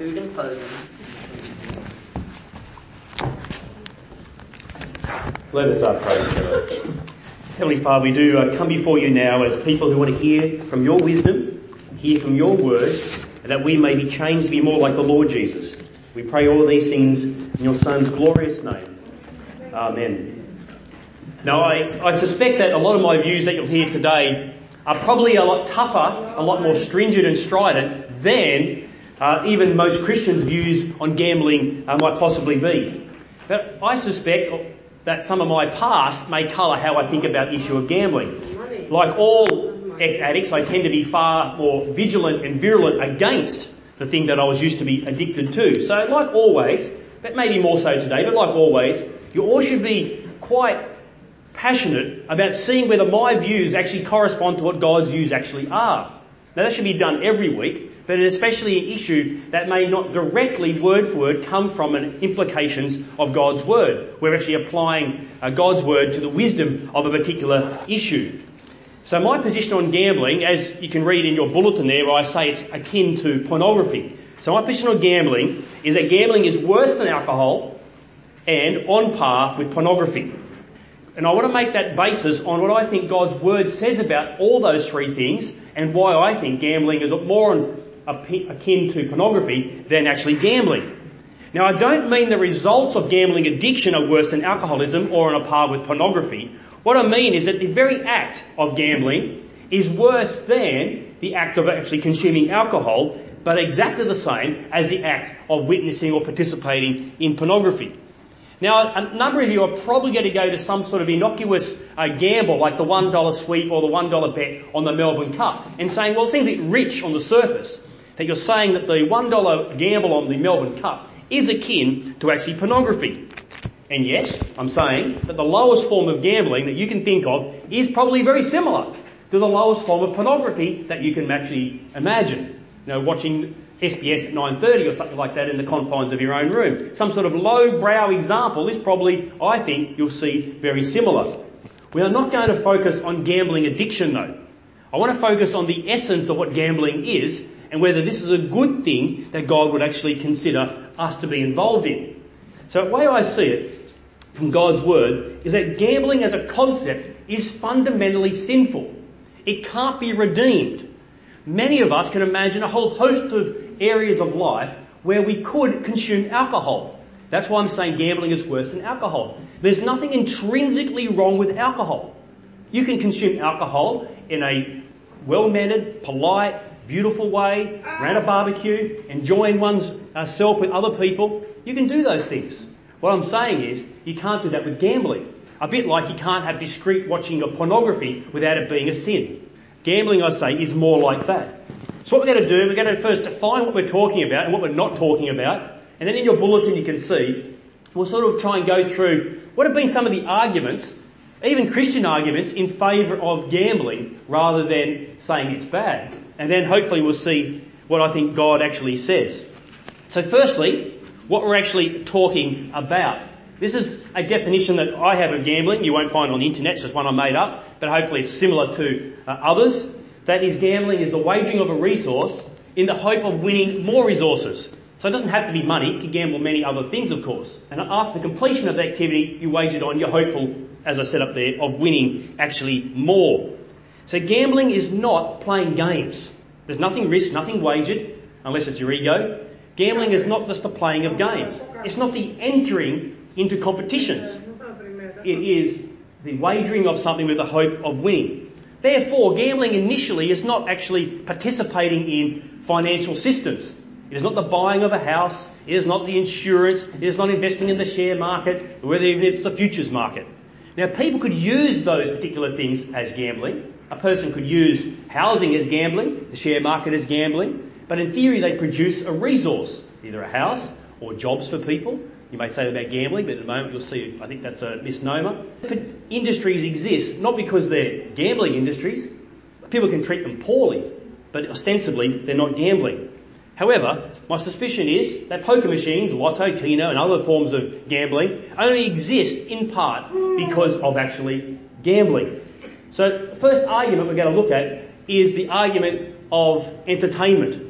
food and clothing. Let us pray together. Heavenly Father, we do come before you now as people who want to hear from your wisdom, hear from your word, and that we may be changed to be more like the Lord Jesus. We pray all these things in your Son's glorious name. Amen. Now, I suspect that a lot of my views that you'll hear today are probably a lot tougher, a lot more stringent and strident than even most Christians' views on gambling might possibly be. But I suspect that some of my past may colour how I think about the issue of gambling. Like all ex-addicts, I tend to be far more vigilant and virulent against the thing that I was used to be addicted to. So like always, but maybe more so today, but like always, you all should be quite passionate about seeing whether my views actually correspond to what God's views actually are. Now that should be done every week, but especially an issue that may not directly word for word come from an implications of God's word. We're actually applying God's word to the wisdom of a particular issue. So my position on gambling, as you can read in your bulletin there, where I say it's akin to pornography. So my position on gambling is that gambling is worse than alcohol and on par with pornography. And I want to make that basis on what I think God's word says about all those three things and why I think gambling is more akin to pornography than actually gambling. Now, I don't mean the results of gambling addiction are worse than alcoholism or on a par with pornography. What I mean is that the very act of gambling is worse than the act of actually consuming alcohol, but exactly the same as the act of witnessing or participating in pornography. Now, a number of you are probably going to go to some sort of innocuous gamble, like the $1 sweep or the $1 bet on the Melbourne Cup, and saying, well, it seems a bit rich on the surface, that you're saying that the $1 gamble on the Melbourne Cup is akin to actually pornography. And yes, I'm saying that the lowest form of gambling that you can think of is probably very similar to the lowest form of pornography that you can actually imagine. You know, watching SBS at 9:30 or something like that in the confines of your own room. Some sort of low-brow example is probably, I think, you'll see very similar. We are not going to focus on gambling addiction though. I want to focus on the essence of what gambling is and whether this is a good thing that God would actually consider us to be involved in. So the way I see it from God's word is that gambling as a concept is fundamentally sinful. It can't be redeemed. Many of us can imagine a whole host of areas of life where we could consume alcohol. That's why I'm saying gambling is worse than alcohol. There's nothing intrinsically wrong with alcohol. You can consume alcohol in a well-mannered, polite, beautiful way, around a barbecue, enjoying one's self with other people. You can do those things. What I'm saying is you can't do that with gambling. A bit like you can't have discreet watching of pornography without it being a sin. Gambling, I say, is more like that. So what we're going to do, we're going to first define what we're talking about and what we're not talking about. And then in your bulletin you can see, we'll sort of try and go through what have been some of the arguments, even Christian arguments, in favour of gambling rather than saying it's bad. And then hopefully we'll see what I think God actually says. So firstly, what we're actually talking about. This is a definition that I have of gambling. You won't find on the internet, it's just one I made up, but hopefully it's similar to others. That is, gambling is the wagering of a resource in the hope of winning more resources. So it doesn't have to be money. You can gamble many other things, of course. And after the completion of the activity you wagered on, you're hopeful, as I said up there, of winning actually more. So gambling is not playing games. There's nothing risked, nothing wagered, unless it's your ego. Gambling is not just the playing of games. It's not the entering into competitions. It is the wagering of something with the hope of winning. Therefore, gambling initially is not actually participating in financial systems. It is not the buying of a house. It is not the insurance. It is not investing in the share market, or whether even it's the futures market. Now, people could use those particular things as gambling. A person could use housing as gambling, the share market as gambling, but in theory they produce a resource, either a house or jobs for people. You may say about gambling, but at the moment you'll see, I think that's a misnomer. But industries exist, not because they're gambling industries. People can treat them poorly, but ostensibly they're not gambling. However, my suspicion is that poker machines, lotto, keno and other forms of gambling only exist in part because of actually gambling. So the first argument we're going to look at is the argument of entertainment.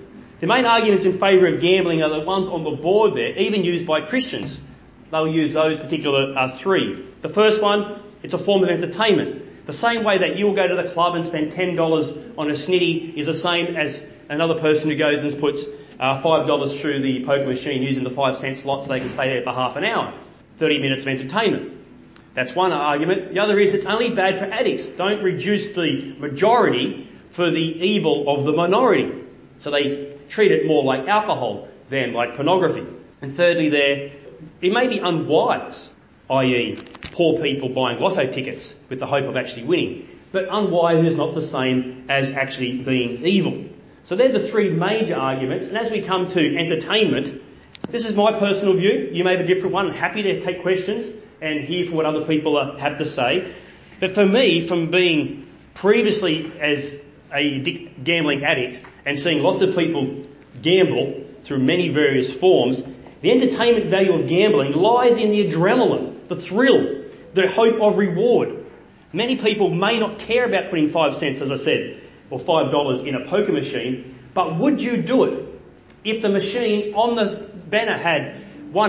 The main arguments in favour of gambling are the ones on the board there, even used by Christians. They'll use those particular three. The first one, it's a form of entertainment. The same way that you'll go to the club and spend $10 on a snitty is the same as another person who goes and puts $5 through the poker machine using the 5-cent slot so they can stay there for half an hour. 30 minutes of entertainment. That's one argument. The other is it's only bad for addicts. Don't reduce the majority for the evil of the minority. So they treat it more like alcohol than like pornography. And thirdly it may be unwise, i.e. poor people buying lotto tickets with the hope of actually winning. But unwise is not the same as actually being evil. So they're the three major arguments. And as we come to entertainment, this is my personal view. You may have a different one. I'm happy to take questions and hear from what other people have to say. But for me, from being previously as a gambling addict and seeing lots of people gamble through many various forms, the entertainment value of gambling lies in the adrenaline, the thrill, the hope of reward. Many people may not care about putting 5 cents, as I said, or $5 in a poker machine, but would you do it if the machine on the banner had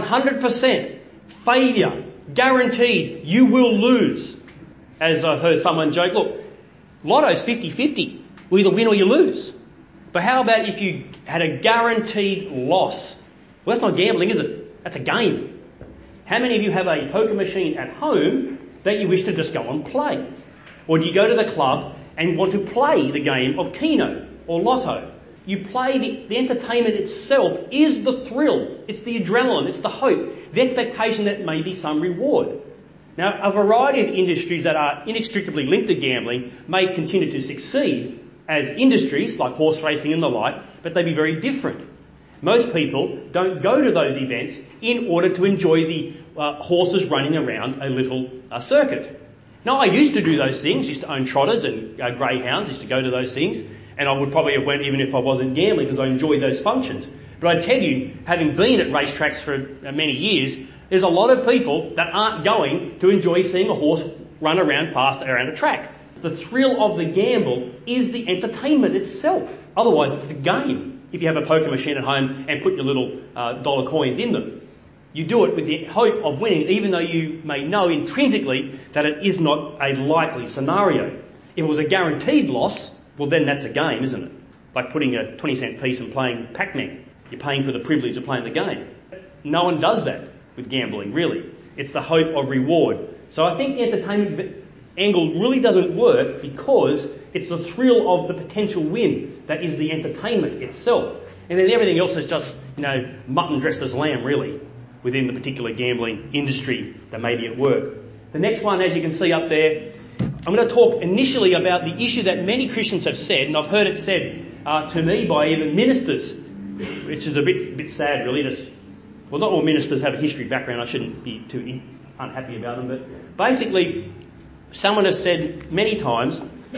100% failure, guaranteed, you will lose? As I've heard someone joke, look, Lotto's 50-50. You either win or you lose. But how about if you had a guaranteed loss? Well, that's not gambling, is it? That's a game. How many of you have a poker machine at home that you wish to just go and play? Or do you go to the club and want to play the game of Keno or Lotto? You play the entertainment itself is the thrill. It's the adrenaline. It's the hope. The expectation that may be some reward. Now, a variety of industries that are inextricably linked to gambling may continue to succeed as industries, like horse racing and the like, but they be very different. Most people don't go to those events in order to enjoy the horses running around a little circuit. Now, I used to do those things, used to own trotters and greyhounds, used to go to those things, and I would probably have went even if I wasn't gambling because I enjoyed those functions. But I tell you, having been at racetracks for many years, there's a lot of people that aren't going to enjoy seeing a horse run around fast around a track. The thrill of the gamble is the entertainment itself. Otherwise, it's a game. If you have a poker machine at home and put your little dollar coins in them, you do it with the hope of winning, even though you may know intrinsically that it is not a likely scenario. If it was a guaranteed loss, well then that's a game, isn't it? Like putting a 20-cent piece and playing Pac-Man. You're paying for the privilege of playing the game. No one does that with gambling, really. It's the hope of reward. So I think the entertainment angle really doesn't work because it's the thrill of the potential win that is the entertainment itself. And then everything else is just, mutton dressed as lamb, really, within the particular gambling industry that may be at work. The next one, as you can see up there, I'm going to talk initially about the issue that many Christians have said, and I've heard it said to me by even ministers, which is a bit sad, really. Well, not all ministers have a history background. I shouldn't be too unhappy about them. But basically, someone has said many times,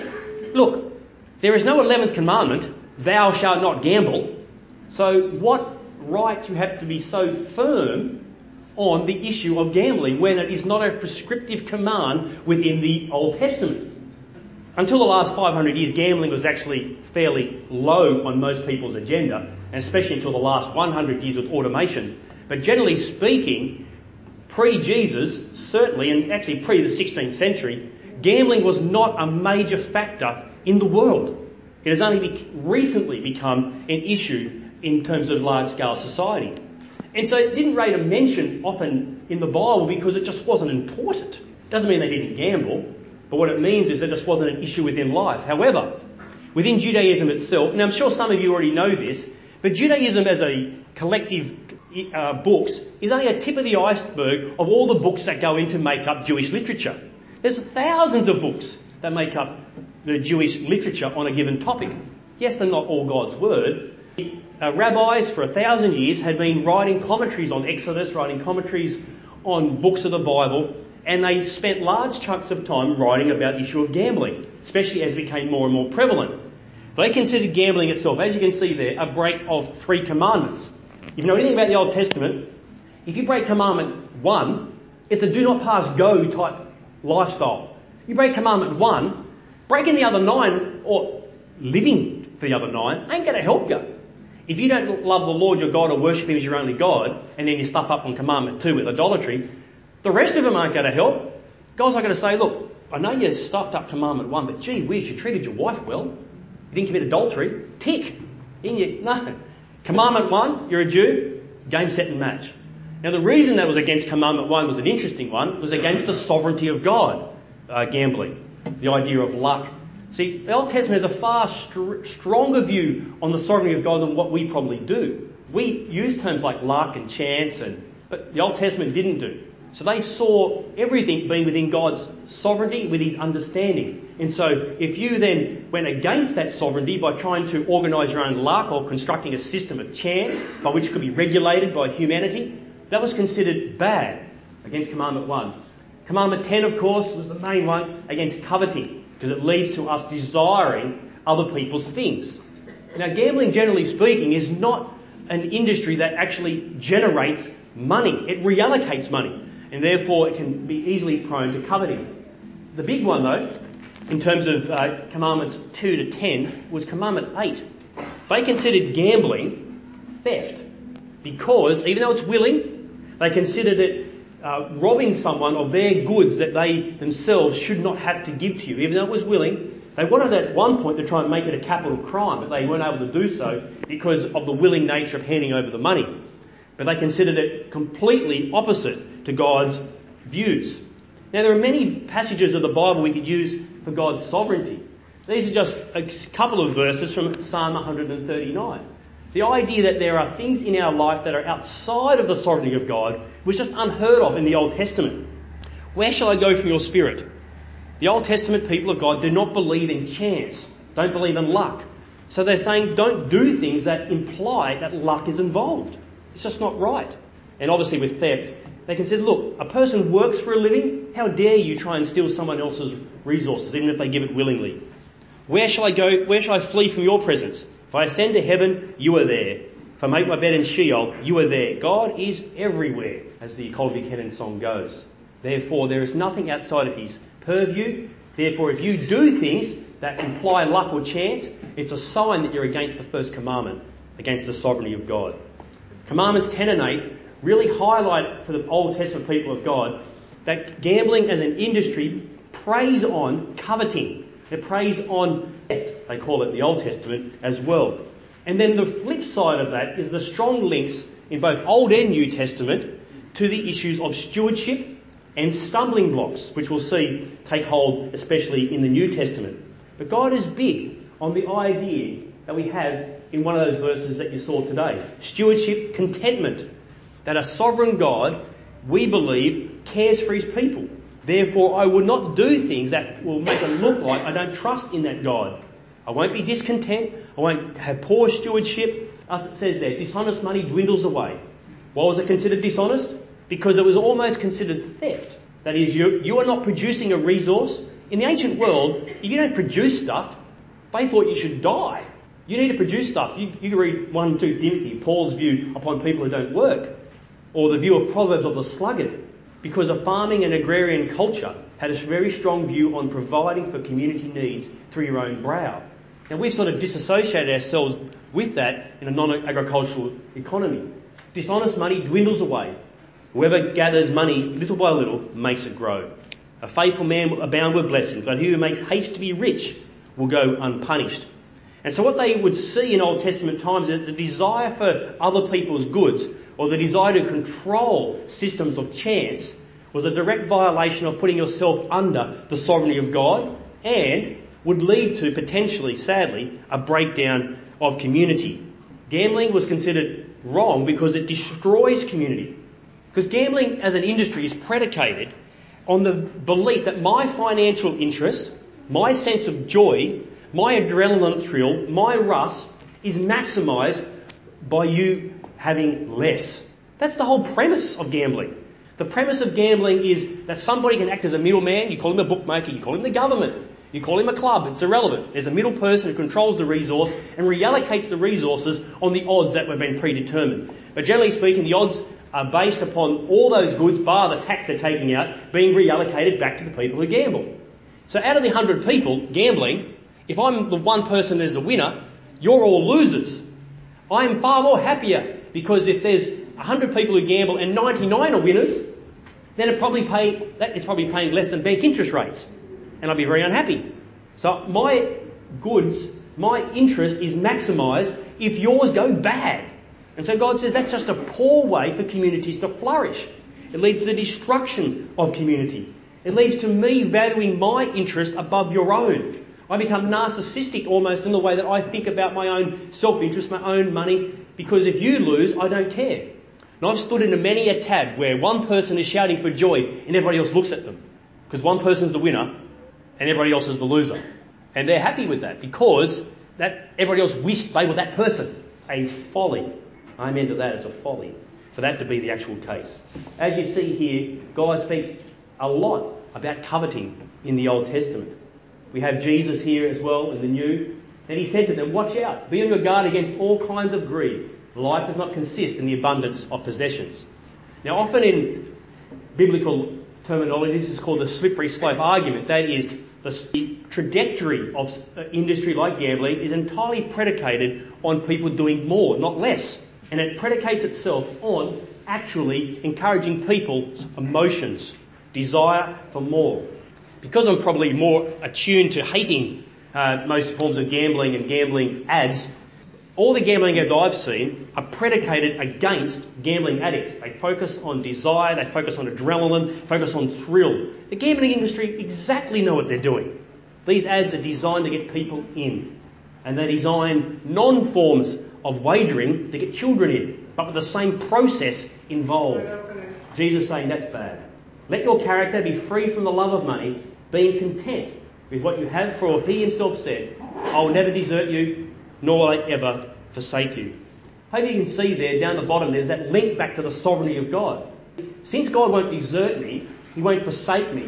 look, there is no 11th commandment, thou shalt not gamble. So what right do you have to be so firm on the issue of gambling when it is not a prescriptive command within the Old Testament? Until the last 500 years, gambling was actually fairly low on most people's agenda, and especially until the last 100 years with automation. But generally speaking, pre-Jesus, certainly, and actually pre the 16th century, gambling was not a major factor in the world. It has only recently become an issue in terms of large-scale society. And so it didn't rate a mention often in the Bible because it just wasn't important. Doesn't mean they didn't gamble, but what it means is it just wasn't an issue within life. However, within Judaism itself, and I'm sure some of you already know this, but Judaism as a collective books is only a tip of the iceberg of all the books that go in to make up Jewish literature. There's thousands of books that make up the Jewish literature on a given topic. Yes, they're not all God's word. Rabbis for 1,000 years had been writing commentaries on Exodus, writing commentaries on books of the Bible, and they spent large chunks of time writing about the issue of gambling, especially as it became more and more prevalent. They considered gambling itself, as you can see there, a break of 3 commandments. If you know anything about the Old Testament, if you break commandment 1, it's a do not pass go type lifestyle. You break commandment 1, breaking the other 9 or living for the other 9 ain't going to help you. If you don't love the Lord your God or worship him as your only God, and then you stuff up on commandment 2 with idolatry, the rest of them aren't going to help. God's not going to say, look, I know you stuffed up commandment 1, but gee whiz, you treated your wife well. You didn't commit adultery. Tick. No. Commandment 1, you're a Jew. Game, set and match. Now the reason that was against commandment 1 was an interesting one. It was against the sovereignty of God, gambling. The idea of luck. See, the Old Testament has a far stronger view on the sovereignty of God than what we probably do. We use terms like luck and chance, but the Old Testament didn't do. So they saw everything being within God's sovereignty, with his understanding. And so if you then went against that sovereignty by trying to organise your own luck or constructing a system of chance by which could be regulated by humanity, that was considered bad against Commandment 1. Commandment 10, of course, was the main one against coveting, because it leads to us desiring other people's things. Now, gambling, generally speaking, is not an industry that actually generates money. It reallocates money, and therefore it can be easily prone to coveting. The big one, though, in terms of Commandments 2 to 10, was Commandment 8. They considered gambling theft, because even though it's willing, they considered it robbing someone of their goods that they themselves should not have to give to you. Even though it was willing, they wanted at one point to try and make it a capital crime, but they weren't able to do so because of the willing nature of handing over the money. But they considered it completely opposite to God's views. Now, there are many passages of the Bible we could use for God's sovereignty. These are just a couple of verses from Psalm 139. The idea that there are things in our life that are outside of the sovereignty of God was just unheard of in the Old Testament. Where shall I go from your spirit? The Old Testament people of God do not believe in chance, don't believe in luck. So they're saying don't do things that imply that luck is involved. It's just not right. And obviously with theft, they consider, look, a person works for a living. How dare you try and steal someone else's resources, even if they give it willingly? Where shall I go? Where shall I flee from your presence? If I ascend to heaven, you are there. If I make my bed in Sheol, you are there. God is everywhere, as the Colby Kennan song goes. Therefore, there is nothing outside of his purview. Therefore, if you do things that imply luck or chance, it's a sign that you're against the first commandment, against the sovereignty of God. Commandments 10 and 8 really highlight for the Old Testament people of God that gambling as an industry preys on coveting. It preys on theft, they call it in the Old Testament as well. And then the flip side of that is the strong links in both Old and New Testament to the issues of stewardship and stumbling blocks, which we'll see take hold especially in the New Testament. But God is big on the idea that we have in one of those verses that you saw today. Stewardship, contentment. That a sovereign God, we believe, cares for his people. Therefore, I will not do things that will make it look like I don't trust in that God. I won't be discontent. I won't have poor stewardship. As it says there, dishonest money dwindles away. Why was it considered dishonest? Because it was almost considered theft. That is, you are not producing a resource. In the ancient world, if you don't produce stuff, they thought you should die. You need to produce stuff. You can read 1 and 2 Timothy, Paul's view upon people who don't work, or the view of Proverbs of the sluggard. Because a farming and agrarian culture had a very strong view on providing for community needs through your own brow. And we've sort of disassociated ourselves with that in a non-agricultural economy. Dishonest money dwindles away. Whoever gathers money little by little makes it grow. A faithful man will abound with blessings, but he who makes haste to be rich will go unpunished. And so what they would see in Old Testament times is that the desire for other people's goods, or the desire to control systems of chance, was a direct violation of putting yourself under the sovereignty of God, and would lead to, potentially, sadly, a breakdown of community. Gambling was considered wrong because it destroys community. Because gambling as an industry is predicated on the belief that my financial interest, my sense of joy, my adrenaline thrill, my rush is maximised by you having less. That's the whole premise of gambling. The premise of gambling is that somebody can act as a middleman. You call him a bookmaker, you call him the government, you call him a club. It's irrelevant. There's a middle person who controls the resource and reallocates the resources on the odds that have been predetermined. But generally speaking, the odds are based upon all those goods, bar the tax they're taking out, being reallocated back to the people who gamble. So out of the 100 people gambling, if I'm the one person as a winner, you're all losers. I am far more happier because if there's 100 people who gamble and 99 are winners, then it's probably paying less than bank interest rates, and I'll be very unhappy. So my goods, my interest is maximised if yours go bad. And so God says that's just a poor way for communities to flourish. It leads to the destruction of community. It leads to me valuing my interest above your own. I become narcissistic almost in the way that I think about my own self-interest, my own money, because if you lose, I don't care. And I've stood into many a tab where one person is shouting for joy and everybody else looks at them. Because one person's the winner and everybody else is the loser. And they're happy with that because that everybody else wished they were that person. A folly. Amen to that, it's a folly for that to be the actual case. As you see here, God speaks a lot about coveting in the Old Testament. We have Jesus here as well in the New. And he said to them, watch out, be on your guard against all kinds of greed. Life does not consist in the abundance of possessions. Now often in biblical terminology, this is called the slippery slope argument. That is, the trajectory of industry like gambling is entirely predicated on people doing more, not less. And it predicates itself on actually encouraging people's emotions, desire for more. Because I'm probably more attuned to hating most forms of gambling and gambling ads, all the gambling ads I've seen are predicated against gambling addicts. They focus on desire, they focus on adrenaline, focus on thrill. The gambling industry exactly know what they're doing. These ads are designed to get people in. And they design non-forms of wagering to get children in, but with the same process involved. Jesus saying that's bad. Let your character be free from the love of money, being content with what you have, for he himself said, I will never desert you, nor will I ever forsake you. Hope you can see there down the bottom there's that link back to the sovereignty of God. Since God won't desert me, he won't forsake me,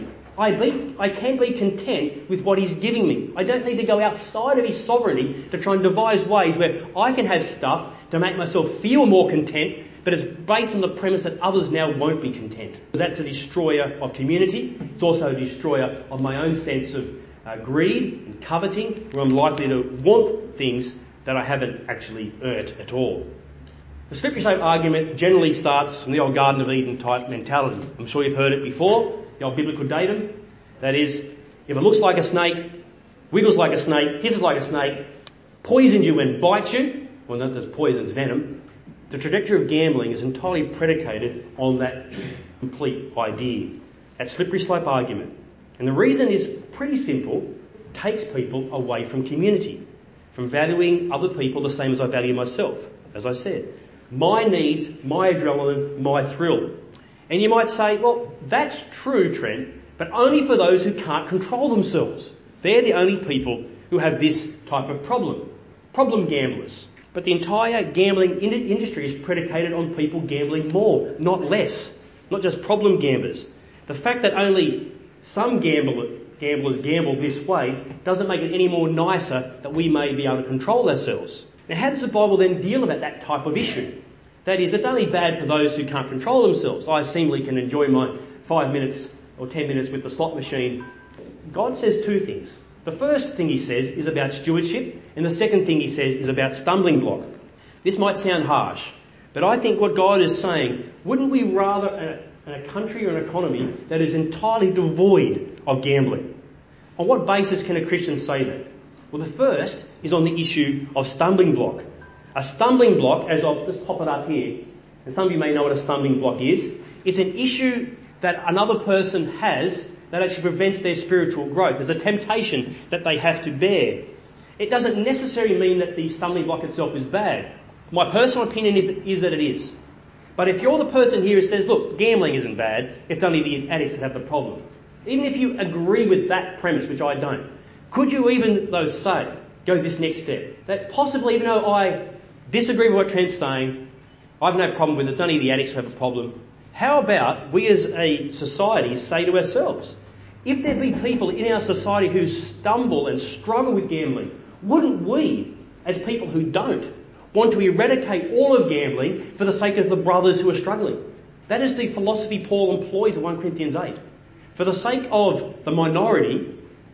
I can be content with what he's giving me. I don't need to go outside of his sovereignty to try and devise ways where I can have stuff to make myself feel more content, but it's based on the premise that others now won't be content. That's a destroyer of community. It's also a destroyer of my own sense of greed and coveting, where I'm likely to want things that I haven't actually earned at all. The slippery slope argument generally starts from the old Garden of Eden type mentality. I'm sure you've heard it before, the old biblical datum. That is, if it looks like a snake, wiggles like a snake, hisses like a snake, poisons you and bites you, well, not just poison's venom, the trajectory of gambling is entirely predicated on that complete idea, that slippery slope argument. And the reason is pretty simple. It takes people away from community, from valuing other people the same as I value myself, as I said. My needs, my adrenaline, my thrill. And you might say, well, that's true, Trent, but only for those who can't control themselves. They're the only people who have this type of problem. Problem gamblers. But the entire gambling industry is predicated on people gambling more, not less. Not just problem gamblers. The fact that only some gamblers gamble this way doesn't make it any more nicer that we may be able to control ourselves. Now, how does the Bible then deal about that type of issue? That is, it's only bad for those who can't control themselves. I seemingly can enjoy my 5 minutes or 10 minutes with the slot machine. God says two things. The first thing he says is about stewardship, and the second thing he says is about stumbling block. This might sound harsh, but I think what God is saying, wouldn't we rather in a country or an economy that is entirely devoid of gambling? On what basis can a Christian say that? Well, the first is on the issue of stumbling block. A stumbling block, as I'll just pop it up here, and some of you may know what a stumbling block is. It's an issue that another person has that actually prevents their spiritual growth. There's a temptation that they have to bear. It doesn't necessarily mean that the stumbling block itself is bad. My personal opinion is that it is. But if you're the person here who says, look, gambling isn't bad, it's only the addicts that have the problem. Even if you agree with that premise, which I don't, could you even, though, say, go this next step? That possibly, even though I disagree with what Trent's saying, I have no problem with it, it's only the addicts who have a problem. How about we as a society say to ourselves, if there be people in our society who stumble and struggle with gambling, wouldn't we, as people who don't, want to eradicate all of gambling for the sake of the brothers who are struggling? That is the philosophy Paul employs in 1 Corinthians 8. For the sake of the minority,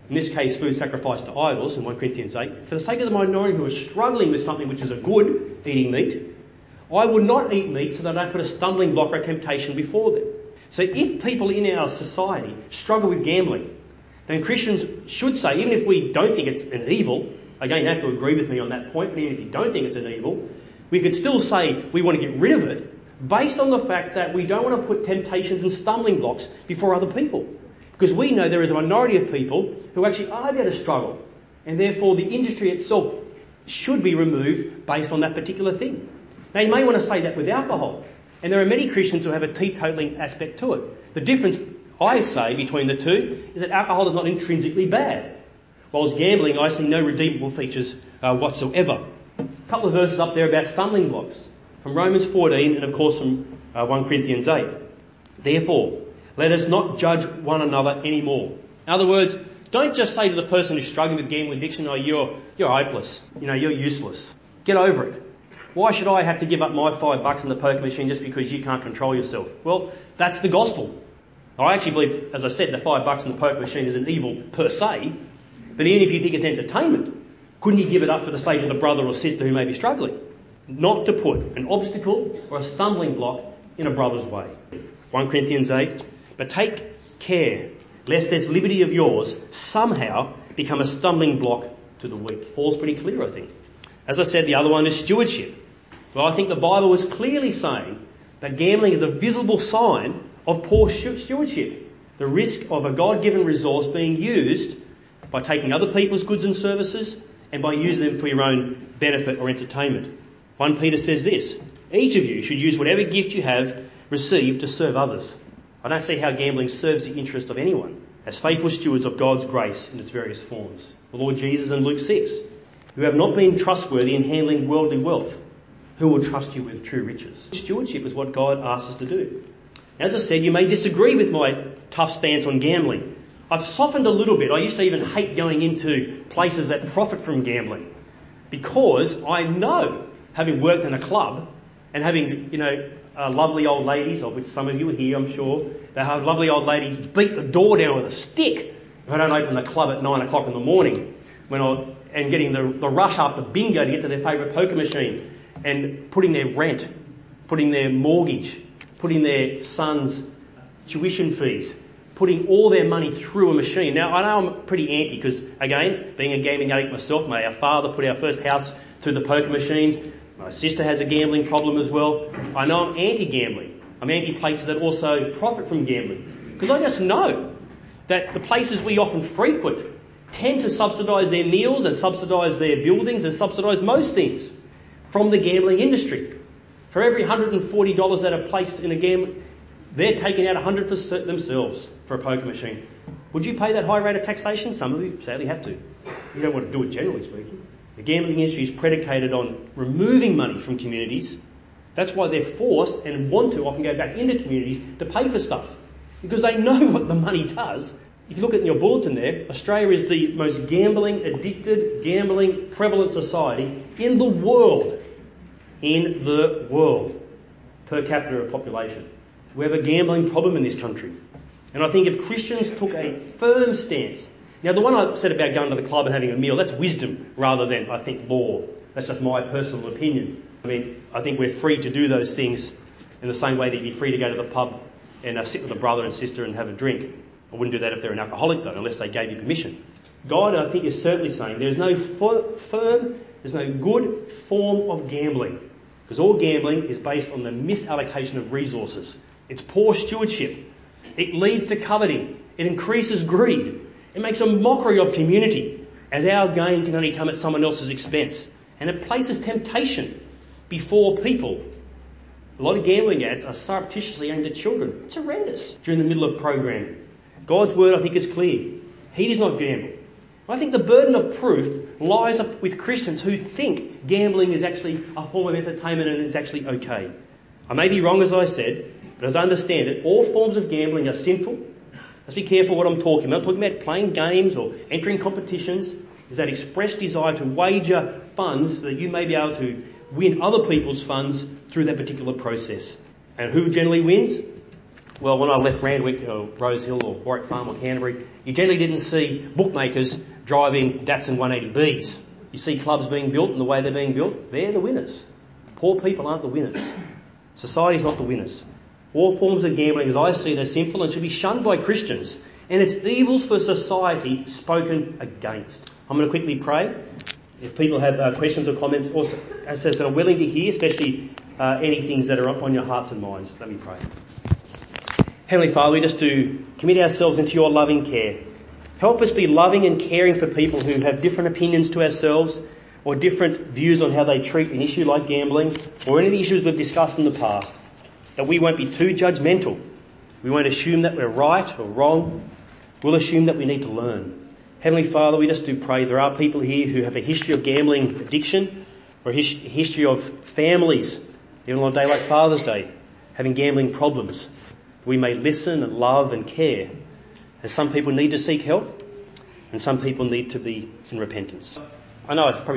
in this case food sacrificed to idols in 1 Corinthians 8, for the sake of the minority who are struggling with something which is a good, eating meat, I would not eat meat so that I don't put a stumbling block or a temptation before them. So if people in our society struggle with gambling, then Christians should say, even if we don't think it's an evil, again, you have to agree with me on that point, but even if you don't think it's an evil, we could still say we want to get rid of it based on the fact that we don't want to put temptations and stumbling blocks before other people. Because we know there is a minority of people who actually are going to struggle, and therefore the industry itself should be removed based on that particular thing. Now you may want to say that with alcohol, and there are many Christians who have a teetotaling aspect to it. The difference, I say, between the two is that alcohol is not intrinsically bad, whilst gambling I see no redeemable features whatsoever. A couple of verses up there about stumbling blocks from Romans 14 and of course from 1 Corinthians 8. Therefore, let us not judge one another anymore. In other words, don't just say to the person who's struggling with gambling addiction, oh, you're hopeless, you're useless. Get over it. Why should I have to give up my $5 in the poker machine just because you can't control yourself? Well, that's the gospel. I actually believe, as I said, the $5 in the poker machine is an evil per se, but even if you think it's entertainment, couldn't you give it up for the sake of the brother or sister who may be struggling? Not to put an obstacle or a stumbling block in a brother's way. 1 Corinthians 8, but take care lest this liberty of yours somehow become a stumbling block to the weak. Paul's pretty clear, I think. As I said, the other one is stewardship. Well, I think the Bible is clearly saying that gambling is a visible sign of poor stewardship. The risk of a God-given resource being used by taking other people's goods and services and by using them for your own benefit or entertainment. 1 Peter says this, each of you should use whatever gift you have received to serve others. I don't see how gambling serves the interest of anyone as faithful stewards of God's grace in its various forms. The Lord Jesus in Luke 6, who have not been trustworthy in handling worldly wealth, who will trust you with true riches? Stewardship is what God asks us to do. As I said, you may disagree with my tough stance on gambling. I've softened a little bit. I used to even hate going into places that profit from gambling because I know, having worked in a club and having, lovely old ladies, of which some of you are here, I'm sure, they have lovely old ladies beat the door down with a stick if I don't open the club at 9 o'clock in the morning and getting the rush after bingo to get to their favourite poker machine and putting their rent, putting their mortgage, putting their son's tuition fees, putting all their money through a machine. Now, I know I'm pretty anti because, again, being a gambling addict myself, our father put our first house through the poker machines. My sister has a gambling problem as well. I know I'm anti-gambling. I'm anti-places that also profit from gambling because I just know that the places we often frequent tend to subsidise their meals and subsidise their buildings and subsidise most things from the gambling industry. For every $140 that are placed in a gambling, they're taking out 100% themselves for a poker machine. Would you pay that high rate of taxation? Some of you sadly have to. You don't want to do it, generally speaking. The gambling industry is predicated on removing money from communities. That's why they're forced and want to often go back into communities to pay for stuff because they know what the money does. If you look at your bulletin there, Australia is the most gambling addicted, gambling prevalent society in the world. In the world, per capita population. We have a gambling problem in this country. And I think if Christians took a firm stance. Now, the one I said about going to the club and having a meal, that's wisdom rather than, I think, law. That's just my personal opinion. I think we're free to do those things in the same way that you'd be free to go to the pub and sit with a brother and sister and have a drink. I wouldn't do that if they're an alcoholic, though, unless they gave you permission. God, I think, is certainly saying there's no there's no good form of gambling. Because all gambling is based on the misallocation of resources. It's poor stewardship. It leads to coveting. It increases greed. It makes a mockery of community as our gain can only come at someone else's expense. And it places temptation before people. A lot of gambling ads are surreptitiously aimed at children. It's horrendous during the middle of programming. God's word, I think, is clear. He does not gamble. I think the burden of proof lies up with Christians who think gambling is actually a form of entertainment and it's actually okay. I may be wrong, as I said, but as I understand it, all forms of gambling are sinful. Let's be careful what I'm talking about. I'm talking about playing games or entering competitions. Is that expressed desire to wager funds so that you may be able to win other people's funds through that particular process. And who generally wins? Well, when I left Randwick or Rose Hill or Warwick Farm or Canterbury, you generally didn't see bookmakers driving Datsun 180Bs. You see clubs being built and the way they're being built, they're the winners. Poor people aren't the winners. Society's not the winners. All forms of gambling, as I see it, are sinful and should be shunned by Christians. And it's evils for society spoken against. I'm going to quickly pray. If people have questions or comments, also, as I said, I'm willing to hear, especially any things that are on your hearts and minds. Let me pray. Heavenly Father, we just do commit ourselves into your loving care. Help us be loving and caring for people who have different opinions to ourselves or different views on how they treat an issue like gambling or any of the issues we've discussed in the past. That we won't be too judgmental. We won't assume that we're right or wrong. We'll assume that we need to learn. Heavenly Father, we just do pray there are people here who have a history of gambling addiction or a history of families, even on a day like Father's Day, having gambling problems. We may listen and love and care, as some people need to seek help and some people need to be in repentance. I know it's probably